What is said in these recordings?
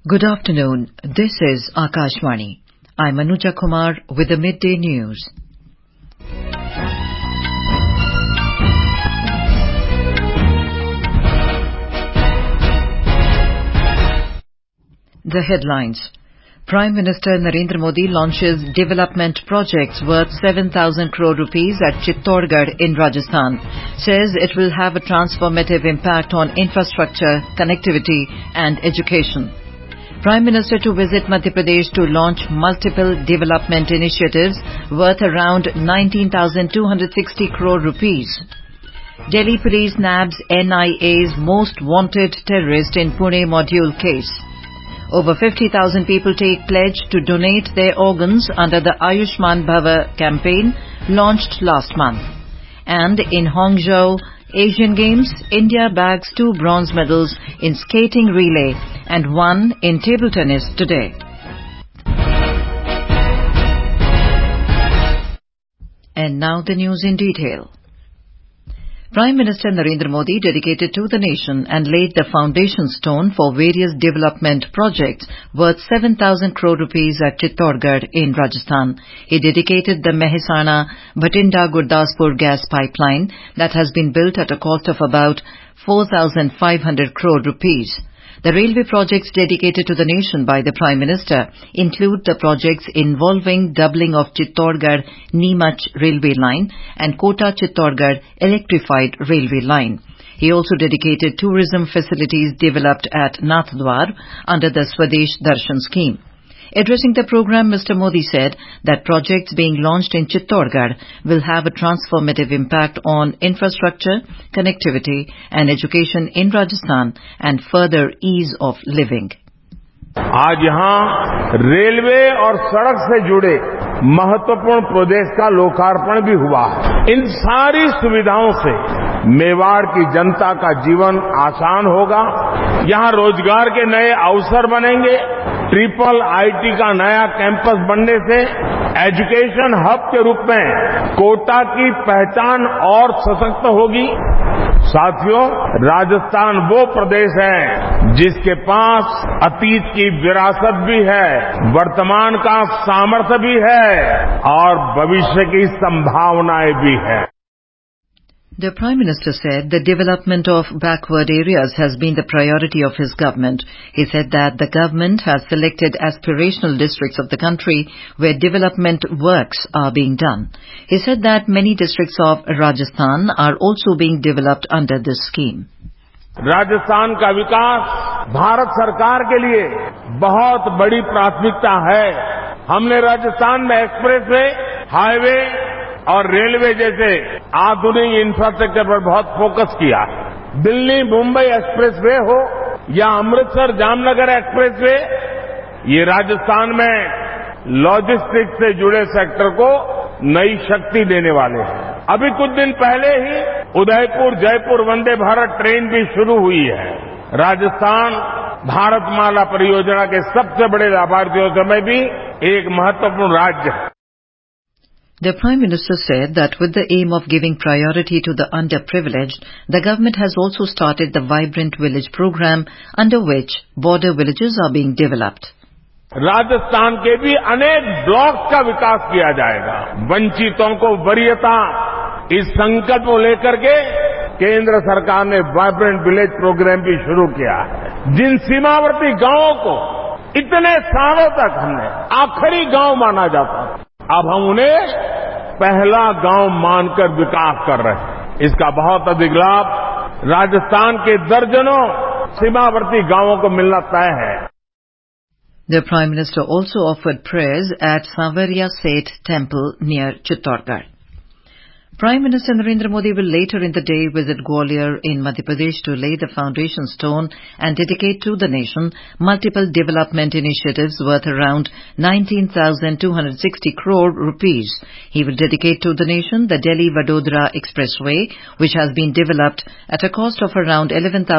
Good afternoon. This is Akashvani. I'm Anuja Kumar with the midday news. The headlines. Prime Minister Narendra Modi launches development projects worth 7,000 crore rupees at Chittorgarh in Rajasthan. Says it will have a transformative impact on infrastructure, connectivity and education. Prime Minister to visit Madhya Pradesh to launch multiple development initiatives worth around 19,260 crore rupees. Delhi Police nabs NIA's most wanted terrorist in Pune module case. Over 50,000 people take pledge to donate their organs under the Ayushman Bhava campaign launched last month. And in Hangzhou Asian Games, India bags 2 bronze medals in skating relay and 1 in table tennis today. And now the news in detail. Prime Minister Narendra Modi dedicated to the nation and laid the foundation stone for various development projects worth 7,000 crore rupees at Chittorgarh in Rajasthan. He dedicated the Mehsana-Bhatinda-Gurdaspur gas pipeline that has been built at a cost of about 4,500 crore rupees. The railway projects dedicated to the nation by the Prime Minister include the projects involving doubling of Chittorgarh-Neemuch railway line and Kota-Chittorgarh electrified railway line. He also dedicated tourism facilities developed at Nathdwar under the Swadesh Darshan scheme. Addressing the program, Mr. Modi said that projects being launched in Chittorgarh will have a transformative impact on infrastructure, connectivity and education in Rajasthan and further ease of living. आज यहाँ railway और सड़क से जुड़े महत्वपूर्ण project का लोकार्पण भी हुआ है। इन सारी सुविधाओं से मेवाड़ की जनता का जीवन आसान होगा। यहाँ रोजगार के नए अवसर बनेंगे। ट्रिपल आईटी का नया कैंपस बनने से एजुकेशन हब के रूप में कोटा की पहचान और सशक्त होगी। साथियों, राजस्थान वो प्रदेश है जिसके पास अतीत की विरासत भी है, वर्तमान का सामर्थ्य भी है और भविष्य की संभावनाएं भी है। The Prime Minister said the development of backward areas has been the priority of his government. He said that the government has selected aspirational districts of the country where development works are being done. He said that many districts of Rajasthan are also being developed under this scheme. Rajasthan का विकास भारत सरकार के लिए बहुत बड़ी प्राथमिकता है। हमने राजस्थान में एक्सप्रेसवे, हाईवे और रेलवे जैसे आधुनिक इंफ्रास्ट्रक्चर पर बहुत फोकस किया है। दिल्ली मुंबई एक्सप्रेसवे हो या अमृतसर जामनगर एक्सप्रेसवे, ये राजस्थान में लॉजिस्टिक्स से जुड़े सेक्टर को नई शक्ति देने वाले हैं। अभी कुछ दिन पहले ही उदयपुर जयपुर वंदे भारत ट्रेन भी शुरू हुई है। राजस्थान भारतमाला परियोजना के सबसे बड़े लाभार्थियों में भी एक महत्वपूर्ण राज्य है। The Prime Minister said that with the aim of giving priority to the underprivileged, the government has also started the Vibrant Village program under which border villages are being developed. Rajasthan के भी अनेक ब्लॉक्स का विकास किया जाएगा। वंचितों को वरीयता, इस संकल्प को लेकर के केंद्र सरकार ने वाइब्रेंट विलेज प्रोग्राम भी शुरू किया है। जिन सीमावर्ती गांवों को इतने सालों तक हमने आखिरी गांव माना जाता था, अब हम उन्हें पहला गांव मानकर विकास कर रहे हैं। इसका बहुत अधिक लाभ राजस्थान के दर्जनों सीमावर्ती गांवों को मिलना तय है। The Prime Minister also offered prayers at Sanvarya Seth Temple near Chittorgarh. Prime Minister Narendra Modi will later in the day visit Gwalior in Madhya Pradesh to lay the foundation stone and dedicate to the nation multiple development initiatives worth around 19,260 crore rupees. He will dedicate to the nation the Delhi-Vadodara Expressway, which has been developed at a cost of around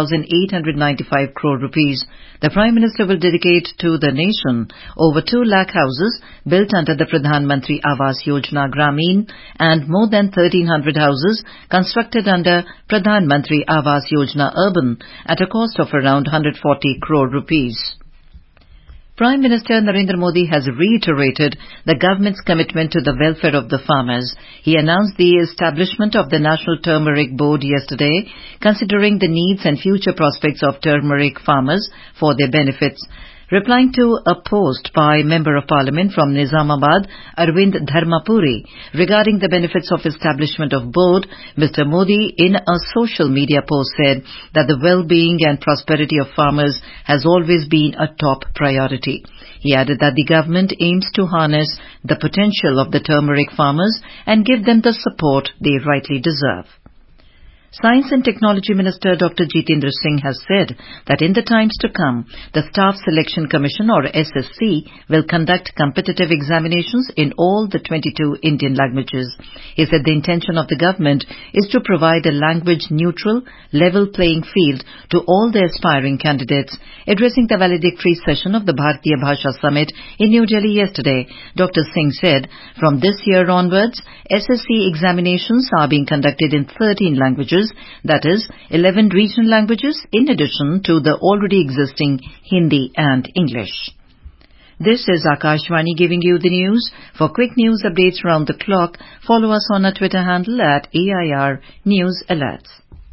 11,895 crore rupees. The Prime Minister will dedicate to the nation over 2 lakh houses built under the Pradhan Mantri Awas Yojana Gramin and more than 1,300 houses constructed under Pradhan Mantri Awas Yojana Urban at a cost of around 140 crore rupees. Prime Minister Narendra Modi has reiterated the government's commitment to the welfare of the farmers. He announced the establishment of the National Turmeric Board yesterday, considering the needs and future prospects of turmeric farmers for their benefits. Replying to a post by Member of Parliament from Nizamabad, Arvind Dharmapuri, regarding the benefits of establishment of board, Mr. Modi, in a social media post, said that the well-being and prosperity of farmers has always been a top priority. He added that the government aims to harness the potential of the turmeric farmers and give them the support they rightly deserve. Science and Technology Minister Dr. Jitendra Singh has said that in the times to come, the Staff Selection Commission or SSC will conduct competitive examinations in all the 22 Indian languages. He said the intention of the government is to provide a language-neutral, level playing field to all the aspiring candidates. Addressing the valedictory session of the Bharatiya Bhasha Summit in New Delhi yesterday, Dr. Singh said, from this year onwards, SSC examinations are being conducted in 13 languages, that is, 11 regional languages in addition to the already existing Hindi and English. This is Akashvani giving you the news. For quick news updates round the clock, follow us on our Twitter handle at AIR News Alerts.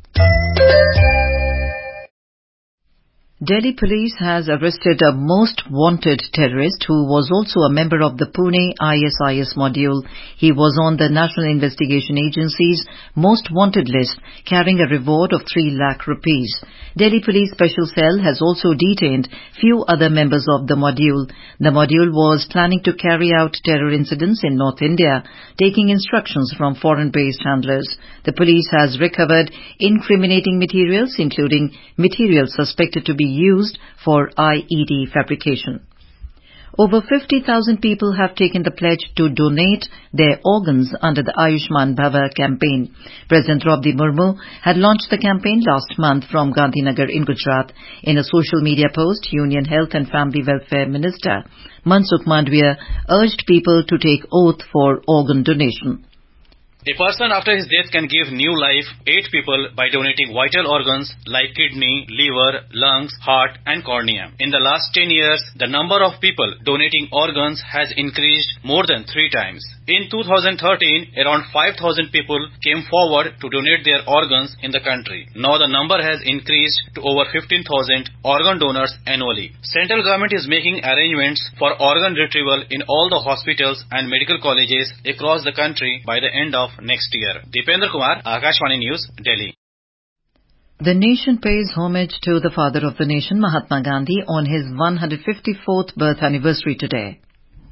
Delhi police has arrested a most wanted terrorist who was also a member of the Pune ISIS module. He was on the National Investigation Agency's most wanted list, carrying a reward of 3 lakh rupees. Delhi Police Special Cell has also detained few other members of the module. The module was planning to carry out terror incidents in North India, taking instructions from foreign-based handlers. The police has recovered incriminating materials, including materials suspected to be used for IED fabrication. Over 50,000 people have taken the pledge to donate their organs under the Ayushman Bhava campaign. President Draupadi Murmu had launched the campaign last month from Gandhinagar in Gujarat. In a social media post, Union Health and Family Welfare Minister Mansukh Mandavia urged people to take oath for organ donation. A person after his death can give new life 8 people by donating vital organs like kidney, liver, lungs, heart and cornea. In the last 10 years, the number of people donating organs has increased more than 3 times. In 2013, around 5,000 people came forward to donate their organs in the country. Now the number has increased to over 15,000 organ donors annually. Central government is making arrangements for organ retrieval in all the hospitals and medical colleges across the country by the end of next year. Deependra Kumar, Akashvani News, Delhi. The nation pays homage to the father of the nation, Mahatma Gandhi, on his 154th birth anniversary today.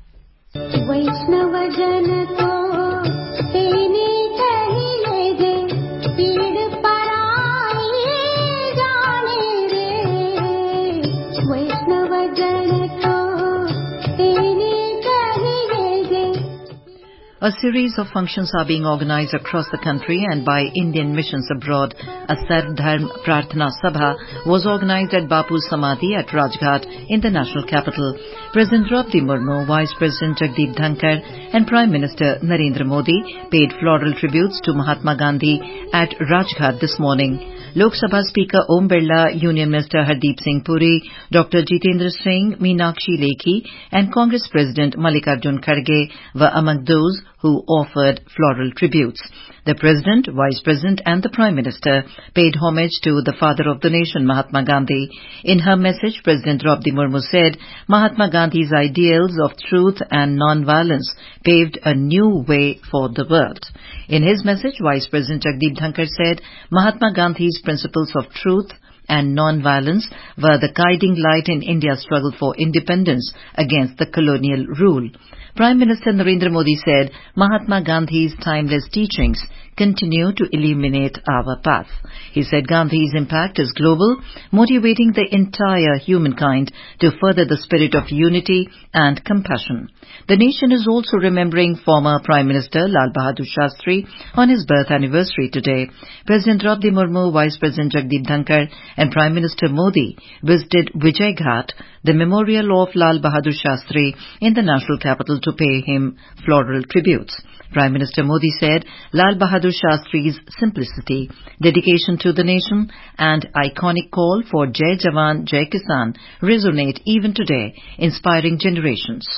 A series of functions are being organized across the country and by Indian missions abroad. A Sarvdharm Prarthana Sabha was organized at Bapu's Samadhi at Rajghat in the national capital. President Draupadi Murmu, Vice President Jagdeep Dhankar and Prime Minister Narendra Modi paid floral tributes to Mahatma Gandhi at Rajghat this morning. Lok Sabha Speaker Om Birla, Union Minister Hardeep Singh Puri, Dr. Jitendra Singh, Meenakshi Lekhi and Congress President Mallikarjun Kharge were among those who offered floral tributes. The President, Vice President and the Prime Minister paid homage to the father of the nation, Mahatma Gandhi. In her message, President Draupadi Murmu said Mahatma Gandhi's ideals of truth and non-violence paved a new way for the world. In his message, Vice President Jagdeep Dhankar said Mahatma Gandhi's principles of truth and non-violence were the guiding light in India's struggle for independence against the colonial rule. Prime Minister Narendra Modi said Mahatma Gandhi's timeless teachings continue to illuminate our path. He said Gandhi's impact is global, motivating the entire humankind to further the spirit of unity and compassion. The nation is also remembering former Prime Minister Lal Bahadur Shastri on his birth anniversary today. President Draupadi Murmu, Vice President Jagdeep Dhankar and Prime Minister Modi visited Vijay Ghat, the memorial of Lal Bahadur Shastri in the national capital, to pay him floral tributes. Prime Minister Modi said Lal Bahadur Shastri's simplicity, dedication to the nation and iconic call for Jai Jawan, Jai Kisan resonate even today, inspiring generations.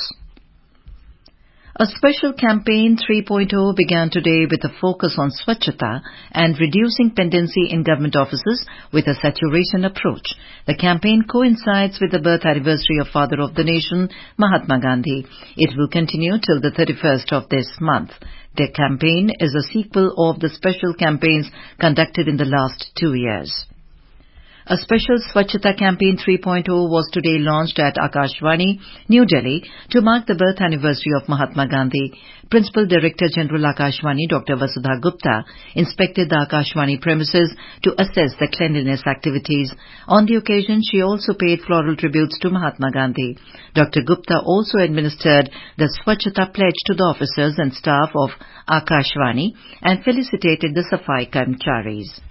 A special campaign 3.0 began today with a focus on Swachhata and reducing pendency in government offices with a saturation approach. The campaign coincides with the birth anniversary of Father of the Nation, Mahatma Gandhi. It will continue till the 31st of this month. The campaign is a sequel of the special campaigns conducted in the last 2 years. A special Swachhata Campaign 3.0 was today launched at Akashvani, New Delhi, to mark the birth anniversary of Mahatma Gandhi. Principal Director General Akashvani, Dr. Vasudha Gupta, inspected the Akashvani premises to assess the cleanliness activities. On the occasion, she also paid floral tributes to Mahatma Gandhi. Dr. Gupta also administered the Swachhata pledge to the officers and staff of Akashvani and felicitated the Safai Karmcharis.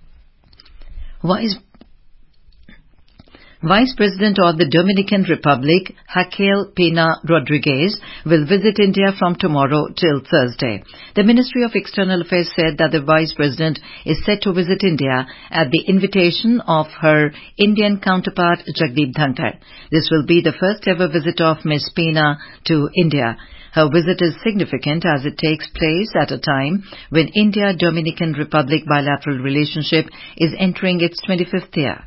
Vice President of the Dominican Republic, Raquel Pena Rodriguez, will visit India from tomorrow till Thursday. The Ministry of External Affairs said that the Vice President is set to visit India at the invitation of her Indian counterpart, Jagdeep Dhankar. This will be the first ever visit of Ms. Pena to India. Her visit is significant as it takes place at a time when India-Dominican Republic bilateral relationship is entering its 25th year.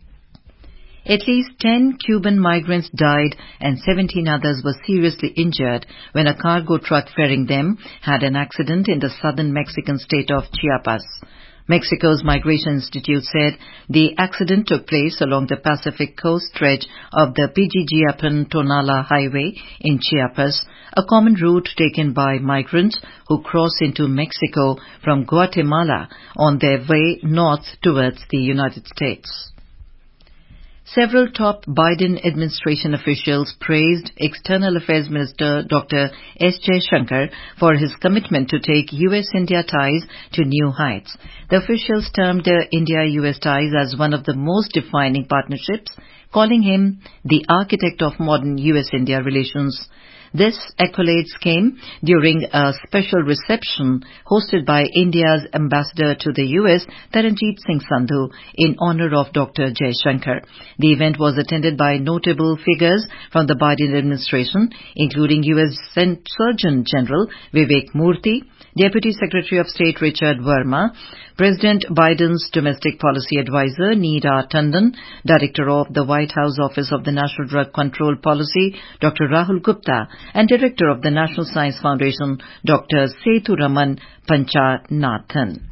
At least 10 Cuban migrants died and 17 others were seriously injured when a cargo truck ferrying them had an accident in the southern Mexican state of Chiapas. Mexico's Migration Institute said the accident took place along the Pacific coast stretch of the Pijijiapan-Tonala Highway in Chiapas, a common route taken by migrants who cross into Mexico from Guatemala on their way north towards the United States. Several top Biden administration officials praised External Affairs Minister Dr. S. Jaishankar for his commitment to take U.S.-India ties to new heights. The officials termed the India-U.S. ties as one of the most defining partnerships, calling him the architect of modern U.S.-India relations. This accolades came during a special reception hosted by India's ambassador to the U.S., Taranjeet Singh Sandhu, in honor of Dr. Jaishankar. The event was attended by notable figures from the Biden administration, including U.S. Surgeon General Vivek Murthy, Deputy Secretary of State Richard Verma, President Biden's Domestic Policy Advisor Neera Tandon, Director of the White House Office of the National Drug Control Policy Dr. Rahul Gupta, and Director of the National Science Foundation Dr. Sethuraman Panchanathan.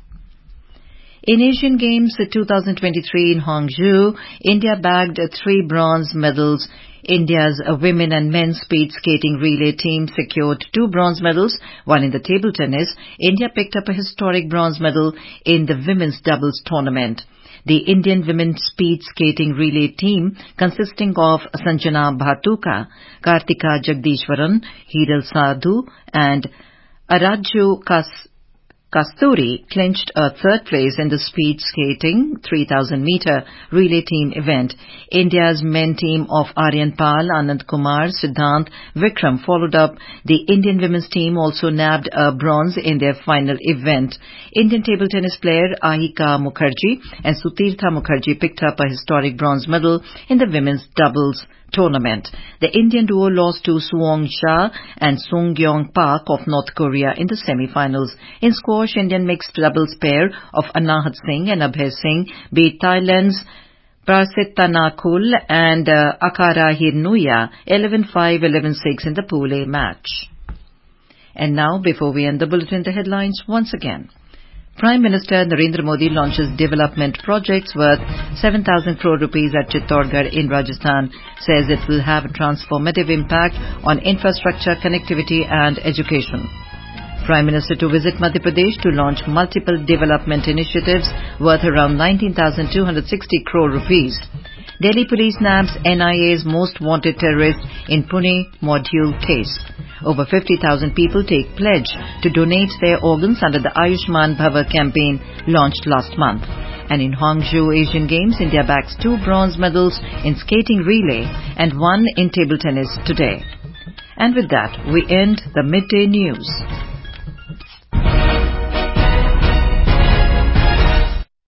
In Asian Games 2023 in Hangzhou, India bagged 3 bronze medals. India's women and men's speed skating relay team secured 2 bronze medals, while in the table tennis, India picked up a historic bronze medal in the women's doubles tournament. The Indian women's speed skating relay team, consisting of Sanjana Bhatuka, Kartika Jagdishwaran, Hiral Sadhu, and Araju Kasturi, clinched a 3rd place in the speed skating 3,000-meter relay team event. India's men team of Aryan Pal, Anand Kumar, Siddhant, Vikram followed up. The Indian women's team also nabbed a bronze in their final event. Indian table tennis player Ahika Mukherjee and Sutirtha Mukherjee picked up a historic bronze medal in the women's doubles tournament. The Indian duo lost to Suong Shah and Sung Gyong Park of North Korea in the semi-finals. In squash, Indian mixed doubles pair of Anahat Singh and Abhay Singh beat Thailand's Prasittanakul and Akara Hirnuya 11-5, 11-6 in the Pool A match. And now, before we end the bulletin, the headlines once again. Prime Minister Narendra Modi launches development projects worth 7,000 crore rupees at Chittorgarh in Rajasthan, says it will have a transformative impact on infrastructure, connectivity and education. Prime Minister to visit Madhya Pradesh to launch multiple development initiatives worth around 19,260 crore rupees. Delhi Police nabs NIA's most wanted terrorist in Pune module case. Over 50,000 people take pledge to donate their organs under the Ayushman Bhava campaign launched last month. And in Hangzhou Asian Games, India bags 2 bronze medals in skating relay and 1 in table tennis today. And with that, we end the midday news.